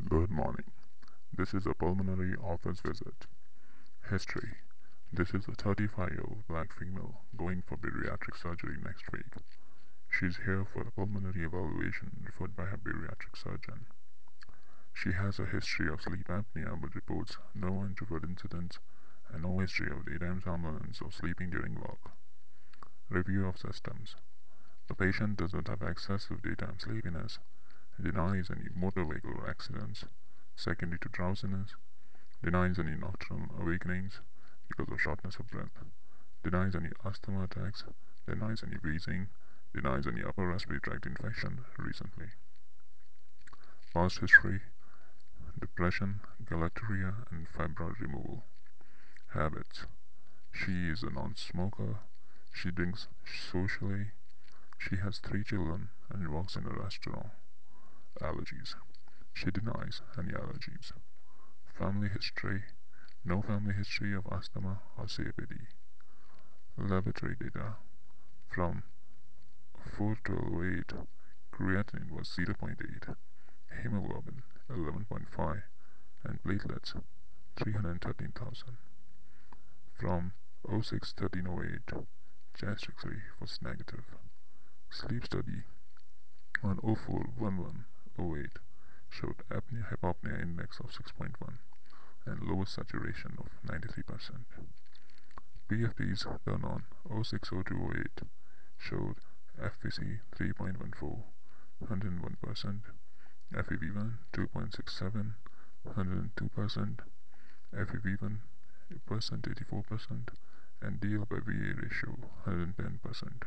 Good morning. This is a pulmonary office visit. History. This is a 35-year-old black female going for bariatric surgery next week. She's here for a pulmonary evaluation referred by her bariatric surgeon. She has a history of sleep apnea but reports no introvert incidents and no history of daytime somnolence or sleeping during work. Review of systems. The patient does not have excessive daytime sleepiness, denies any motor vehicle accidents secondary to drowsiness, denies any nocturnal awakenings because of shortness of breath, denies any asthma attacks, denies any wheezing, denies any upper respiratory tract infection recently. Past history: depression, galactorrhea, and fibroid removal. Habits: she is a non-smoker, she drinks socially, she has 3 children and works in a restaurant. Allergies: she denies any allergies. Family history: no family history of asthma or COPD. Laboratory data: from 4/12/08, creatinine was 0.8, hemoglobin 11.5, and platelets 313,000. From 06/13/08, chest X-ray was negative. Sleep study on 04/11/08 showed apnea-hypopnea index of 6.1 and lowest saturation of 93%. PFTs done on 06/02/08 showed FVC 3.14, 101%, FEV1 2.67, 102%, FEV1 percent 84%, and DL by VA ratio 110%.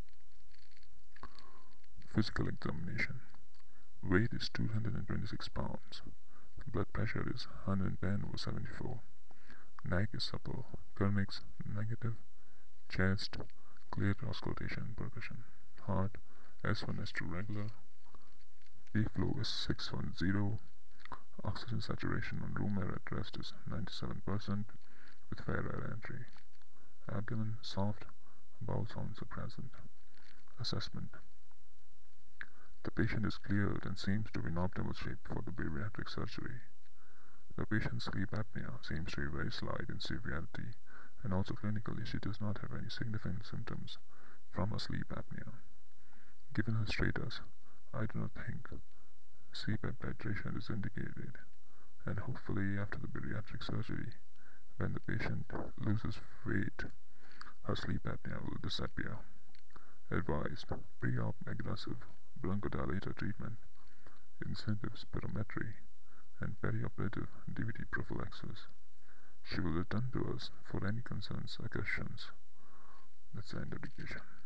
Physical examination: weight is 226 pounds. Blood pressure is 110/74. Neck is supple. Kernicks negative. Chest clear auscultation and percussion. Heart S1 S2 regular. P-flow is 610. Oxygen saturation on room air at rest is 97% with fair air entry. Abdomen soft. Bowel sounds are present. Assessment: the patient is cleared and seems to be in optimal shape for the bariatric surgery. The patient's sleep apnea seems to be very slight in severity, and also clinically she does not have any significant symptoms from her sleep apnea. Given her status, I do not think CPAP titration is indicated, and hopefully after the bariatric surgery, when the patient loses weight, her sleep apnea will disappear. Advised: pre-op aggressive bronchodilator treatment, incentive spirometry, and perioperative DVT prophylaxis. She will return to us for any concerns or questions. That's the end of the education.